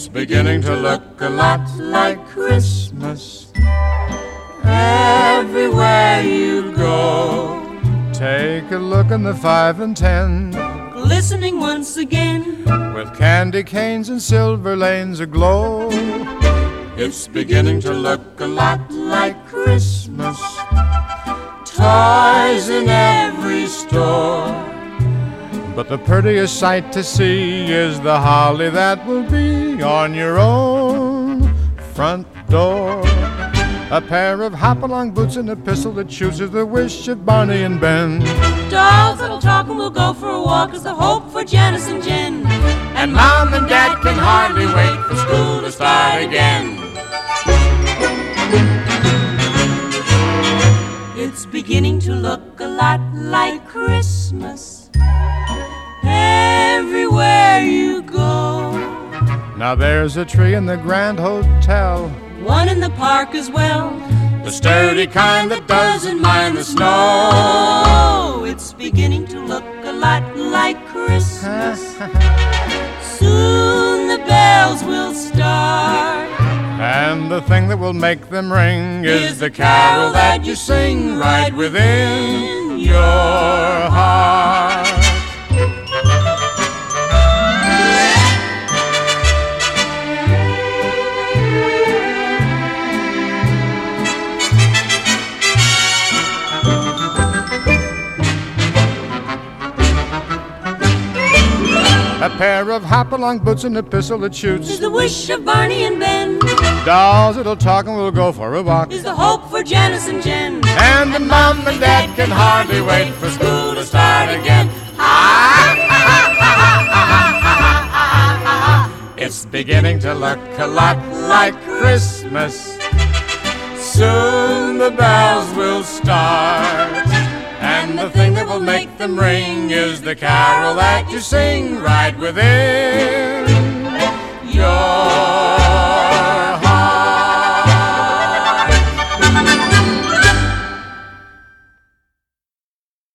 beginning to look a lot like Christmas everywhere you go. Take a look in the 5 and 10, glistening once again, with candy canes and silver lanes aglow. It's beginning to look a lot like Christmas, toys in every store. But the prettiest sight to see is the holly that will be on your own front door. A pair of hop-along boots and a pistol that shoots is the wish of Barney and Ben. Dolls that'll talk and we'll go for a walk is the hope for Janice and Jen. And Mom and Dad can hardly wait for school to start again. It's beginning to look a lot like Christmas everywhere you go. Now there's a tree in the Grand Hotel, one in the park as well, the sturdy kind that doesn't mind the snow. It's beginning to look a lot like Christmas. Soon the bells will start, and the thing that will make them ring is the carol that you sing right within your heart. A pair of hop-along boots and a pistol that shoots is the wish of Barney and Ben. Dolls that'll talk and we'll go for a walk is the hope for Janice and Jen. And the Mom and Dad can hardly wait for school to start again. It's beginning to look a lot like Christmas. Soon the bells will start, and the thing that will make them ring is the carol that you sing right within